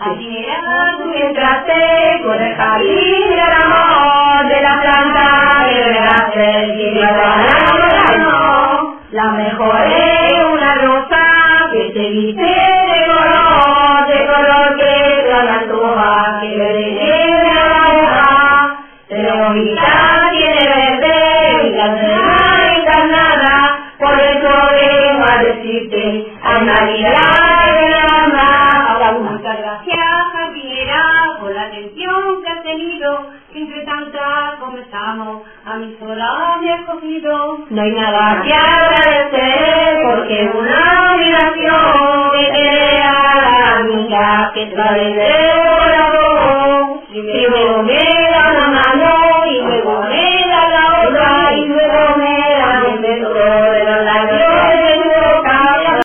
Admira tú mientras te por el jardín del amor, de la planta que regaste el cielo no. La mejor es una rosa que se viste de color que te antoja, que le lleve a la boca. Pero bonita tiene verde y la negra encarnada, por eso vengo a decirte, a Navidad de la alma. Muchas gracias, jardinera, por la atención que has tenido. Entre tantas comenzamos, a mi sola me has cogido. No hay nada que agradecer, porque una obligación que te a la amiga que trae de